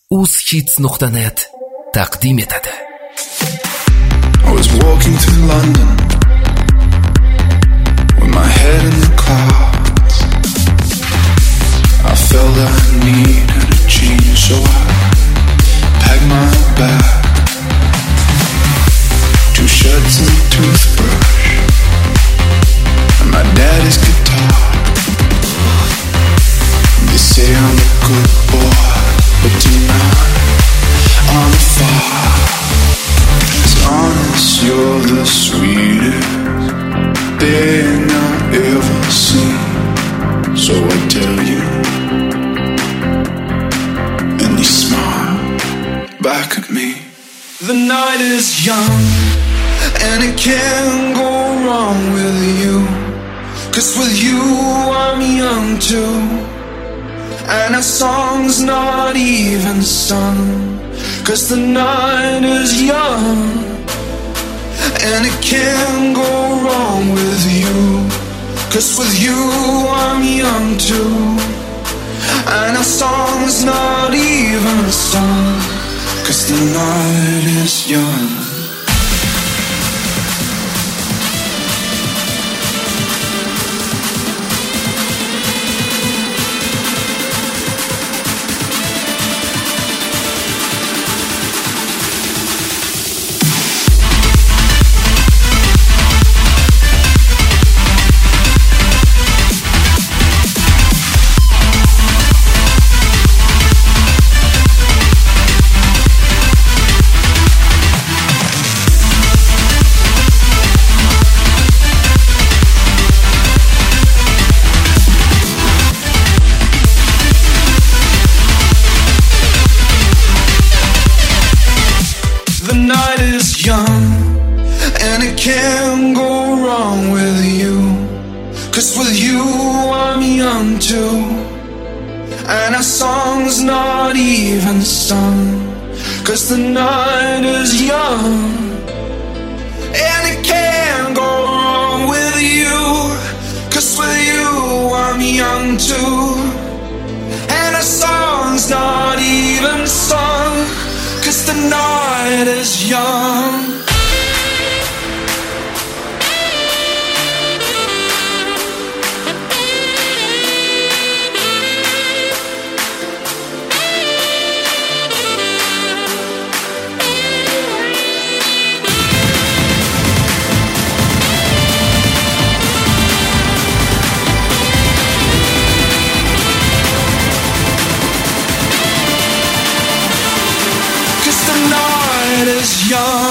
uzhits.net taqdim etadi. I was walking through London with my head in the clouds. I felt I needed a change, so I packed my bag, 2 shirts and a toothbrush, and my daddy's guitar. They say I'm a good boy, but tonight I'm a fire. It's honest, you're the sweetest thing I've ever seen. So I tell you, and you smile back at me. The night is young, and it can't go wrong with you. 'Cause with you I'm young too, and our song's not even sung. 'Cause the night is young, and it can't go wrong with you. 'Cause with you I'm young too, and our song's not even sung. 'Cause the night is young. Young, and it can't go wrong with you. 'Cause with you I'm young too, and our song's not even sung. 'Cause the night is young, and it can't go wrong with you. 'Cause with you I'm young too, and our song's not even sung. 'Cause the night is young. Young.